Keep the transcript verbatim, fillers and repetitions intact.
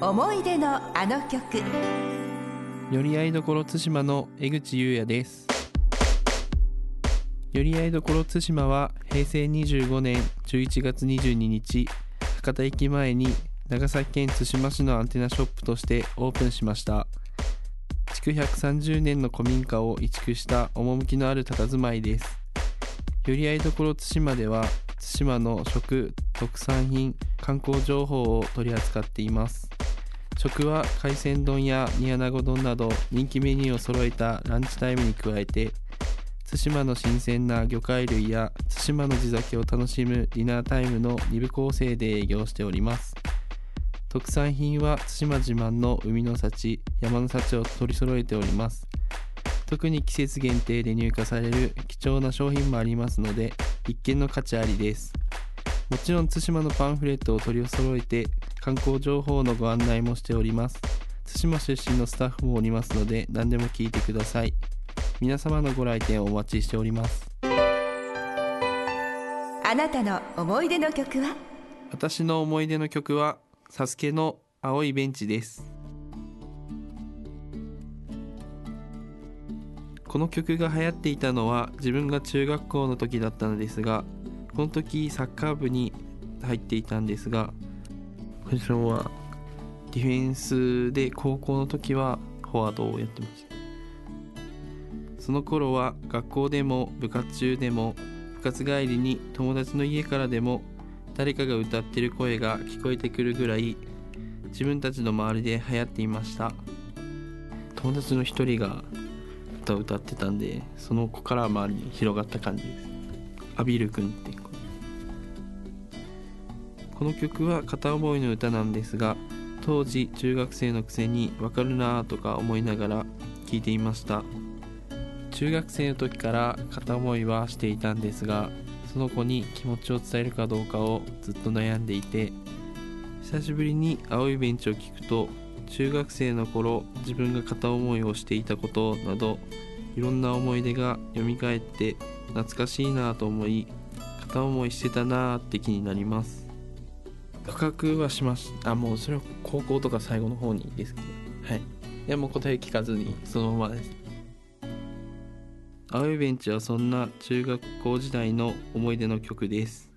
思い出のあの曲。 よりあいどころ対馬の江口優也です。よりあいどころ対馬はへいせいにじゅうごねんじゅういちがつにじゅうににち、博多駅前に長崎県対馬市のアンテナショップとしてオープンしました。築ひゃくさんじゅうねんの古民家を移築した趣のある佇まいです。よりあいどころ対馬では対馬の食、特産品、観光情報を取り扱っています。食は海鮮丼や煮穴子丼など人気メニューを揃えたランチタイムに加えて、対馬の新鮮な魚介類や対馬の地酒を楽しむディナータイムのにぶ構成で営業しております。特産品は対馬自慢の海の幸、山の幸を取り揃えております。特に季節限定で入荷される貴重な商品もありますので、一見の価値ありです。もちろん対馬のパンフレットを取り揃えて観光情報のご案内もしております。対馬出身のスタッフもおりますので、何でも聞いてください。皆様のご来店をお待ちしております。 あなたの思い出の曲は？ 私の思い出の曲はサスケの青いベンチです。この曲が流行っていたのは自分が中学校の時だったのですが、この時サッカー部に入っていたんですが、ポジションはディフェンスで、高校の時はフォワードをやってました。その頃は学校でも部活中でも部活帰りに友達の家からでも誰かが歌ってる声が聞こえてくるぐらい自分たちの周りで流行っていました。友達の一人が歌を歌ってたんで、その子から周りに広がった感じです。アビル君って子。この曲は片思いの歌なんですが、当時中学生のくせにわかるなとか思いながら聴いていました。中学生の時から片思いはしていたんですが、その子に気持ちを伝えるかどうかをずっと悩んでいて、久しぶりに青いベンチを聞くと、中学生の頃自分が片思いをしていたことなどいろんな思い出が蘇って懐かしいなと思い、片思いしてたなーって気になります。深くはしました。あ、もうそれは高校とか最後の方にですけど、はい。いや、もう答え聞かずにそのままです。青いベンチはそんな中学校時代の思い出の曲です。